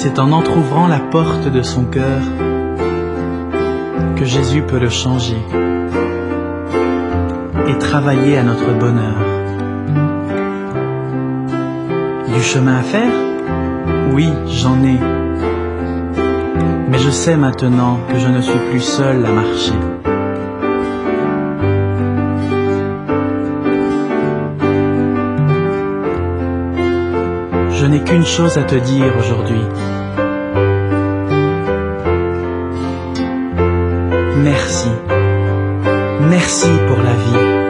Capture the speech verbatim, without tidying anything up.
C'est en entr'ouvrant la porte de son cœur que Jésus peut le changer et travailler à notre bonheur. Du chemin à faire? Oui, j'en ai. Mais je sais maintenant que je ne suis plus seul à marcher. Je n'ai qu'une chose à te dire aujourd'hui. Merci. Merci pour la vie.